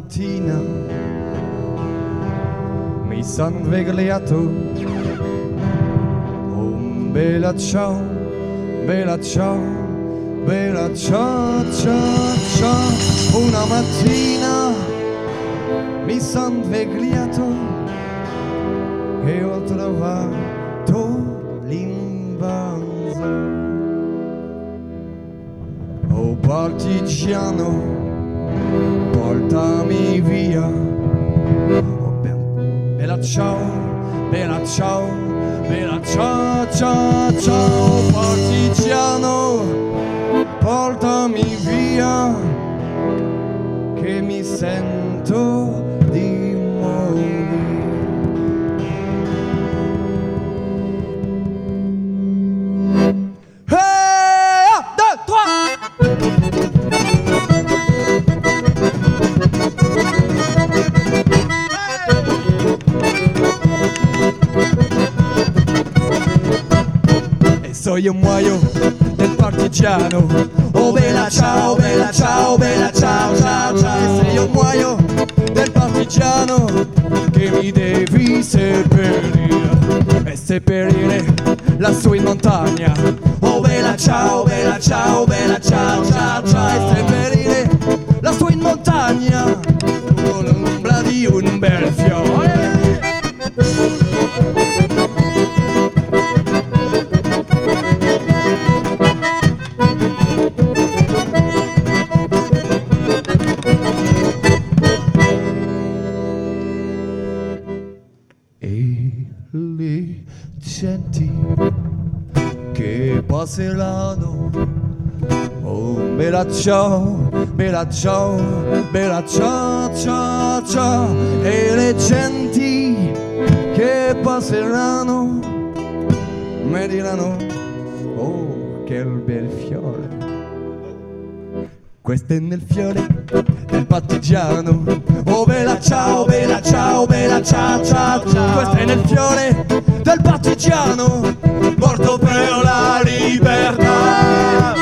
mattina mi son svegliato, bella ciao, bella ciao, bella ciao, ciao, ciao. Una mattina mi son svegliato e ho trovato l'invaso. Oh partigiano, portami via. Oh, bella ciao, bella ciao, bella ciao, ciao, ciao. Partigiano, portami via, che mi sento di morire. So io muoio del partigiano. Oh bella ciao, bella ciao, bella ciao, ciao, ciao. E se io muoio del partigiano, che mi devi seppellire e seppellire lassù in montagna. Oh bella ciao, bella ciao, bella ciao, ciao, ciao. E seppellire lassù in montagna con l'ombra di un bel fiore. E le genti che passeranno, oh bella ciao, bella ciao, bella ciao, ciao, ciao. E le genti che passeranno mi diranno, oh che bel fiore. Questo è nel fiore del partigiano. Oh bella ciao, bella ciao, bella ciao, ciao, ciao. Questo è nel fiore del partigiano, morto per la libertà.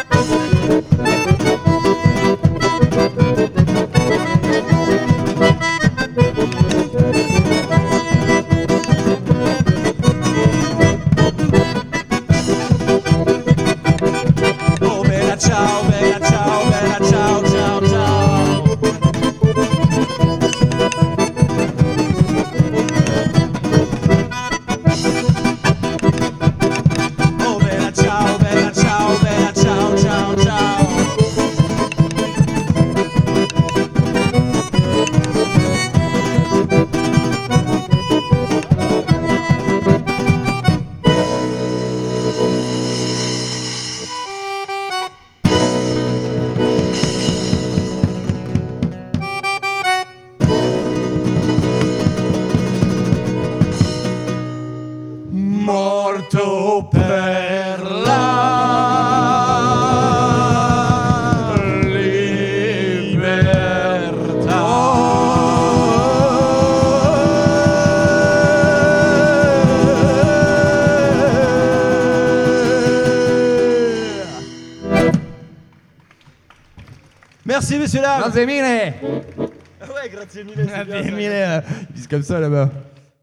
Oh bella ciao, bella ciao, bella ciao, ciao, ciao. Oh bella ciao, bella ciao, bella ciao, ciao, ciao. Morto per la libertà. Merci messieurs dames. Grazie mille. Ouais, grazie mille. Grazie mille. Ils disent comme ça là-bas.